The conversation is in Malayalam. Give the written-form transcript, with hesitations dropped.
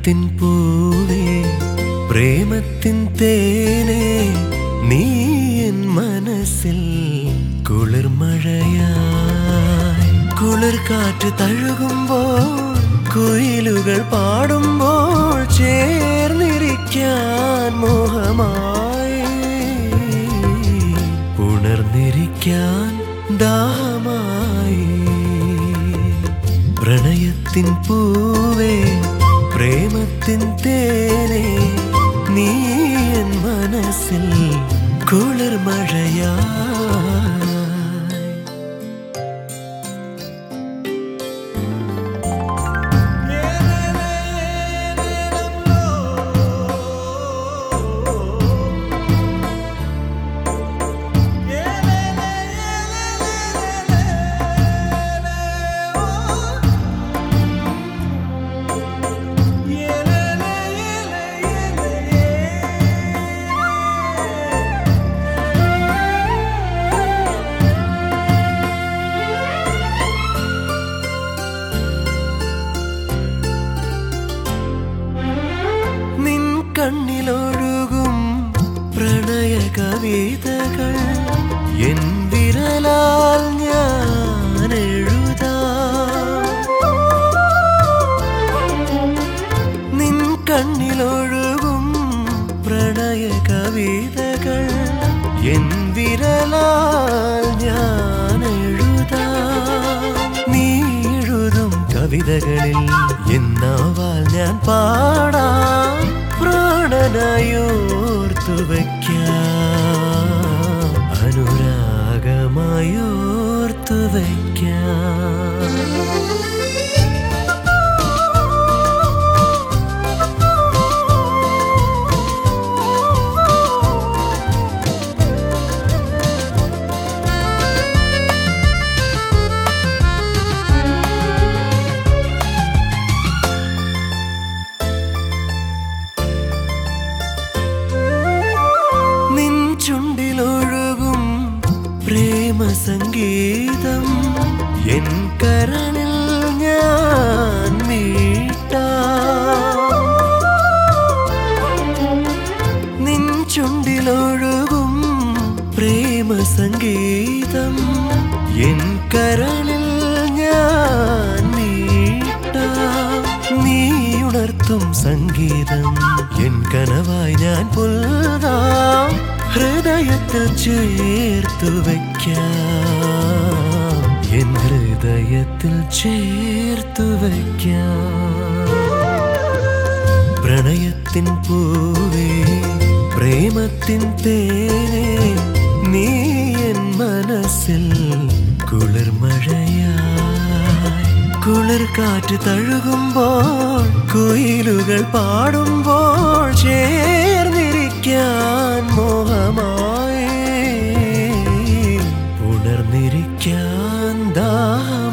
പ്രണയത്തിൻ പൂവേ പ്രേമത്തിൻ തേനേ നീ എൻ മനസ്സിൽ കുളിർമഴയായി കുളിർകാറ്റ് തഴുകുമ്പോൾ കുയിലുകൾ പാടുമ്പോൾ ചേർന്നിരിക്കാൻ മോഹമായി ഉണർന്നിരിക്കാൻ ദാഹമായി പ്രണയത്തിൻ പൂവേ പ്രേമത്തിൻ തേനേ നീ എൻ മനസ്സിൽ കുളിർമഴയായി കണ്ണിലൊഴുകും പ്രണയ കവിതകൾ എൻ വിരലാൽ ഞാൻ എഴുതാം നിൻ കണ്ണിലൊഴുകും പ്രണയ കവിതകൾ എൻ വിരലാൽ ഞാൻ എഴുതാം നീ എഴുതും കവിതകളിൽ എന്നാവാൽ ഞാൻ പാടാം പ്രാണനായോർത്തു വയ്ക്കാം അനുരാഗമായോർത്തു വയ്ക്കാം ചുണ്ടിലൊഴുകും പ്രേമസംഗീതം എൻ കരളിൽ ഞാൻ മീട്ടാം നിൻ ചുണ്ടിലൊഴുകും പ്രേമസംഗീതം എൻ കരളിൽ ഞാൻ മീട്ടാം നീ ഉണർത്തും സംഗീതം എൻ കനവായി ഞാൻ പുൽകാം ഹൃദയത്തിൽ ചേർത്തു വയ്ക്കാം എൻ ഹൃദയത്തിൽ ചേർത്തു വയ്ക്കാം പ്രണയത്തിൻ പൂവേ പ്രേമത്തിൻ തേനേ നീ എൻ മനസ്സിൽ കുളിർമഴയായി കുളിർകാറ്റ് തഴുകുമ്പോൾ കുയിലുകൾ പാടുമ്പോൾ ചേർന്നിരിക്കാൻ മോഹമായി ഉണർന്നിരിക്കാൻ ദാഹമായി